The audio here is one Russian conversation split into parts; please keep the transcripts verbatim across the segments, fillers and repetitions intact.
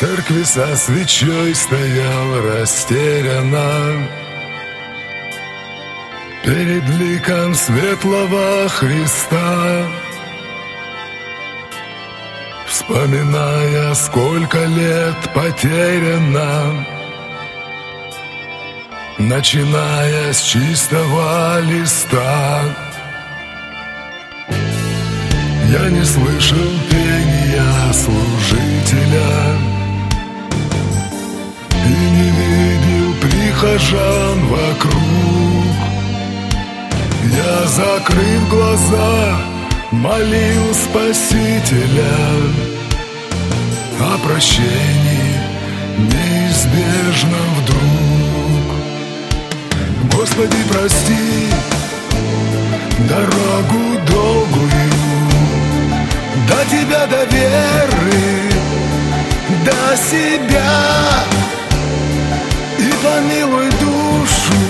церкви со свечой стоял растерянно перед ликом светлого Христа, вспоминая, сколько лет потеряно, начиная с чистого листа. Я не слышал пения служителя и не видел прихожан вокруг. Я, закрыв глаза, молил Спасителя о прощении неизбежном вдруг. Господи, прости дорогу долгую до Тебя, до веры, до себя, и помилуй душу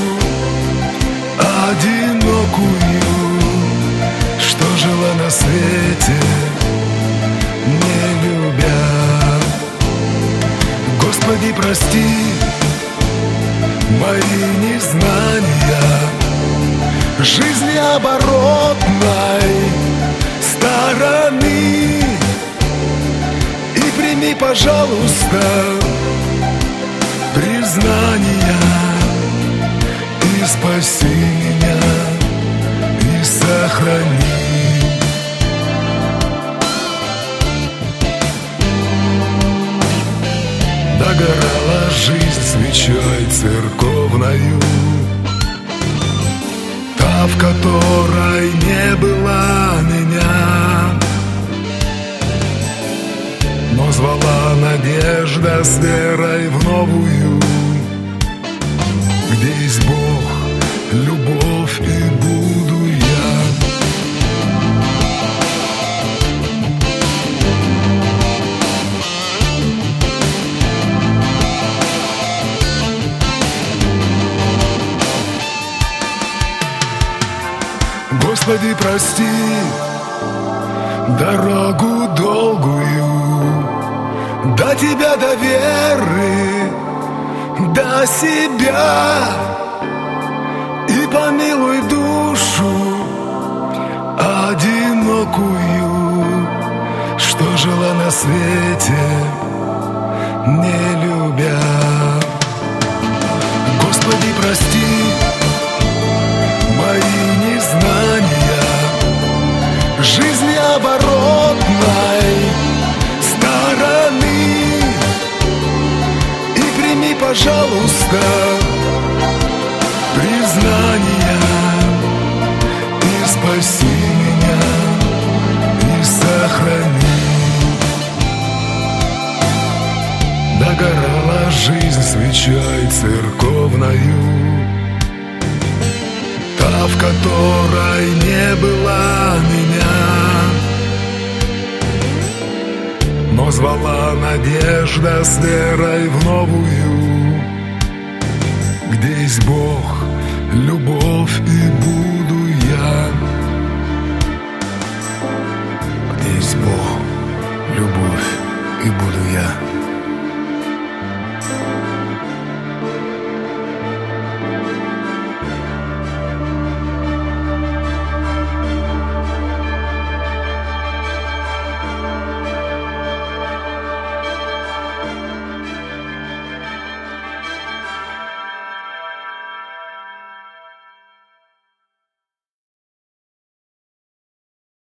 одинокую, что жила на свете, не любя. Господи, прости мои незнания жизни оборотной стороны, и прими, пожалуйста, признания, и спаси меня, и сохрани. Догорала жизнь свечой церковною, та, в которой не было меня, но звала надежда с верой в новую, где есть Бог, любовь, и буду я. Господи, прости дорогу долгую до Тебя, до веры, до себя, и помилуй душу одинокую, что жила на свете, не любя. Господи, прости мои незнания жизни оборотной стороны, и прими, пожалуйста, признания, и спаси меня, и сохрани. Догорала жизнь свечой церковною, та, в которой не было меня, но звала надежда с верой в новую,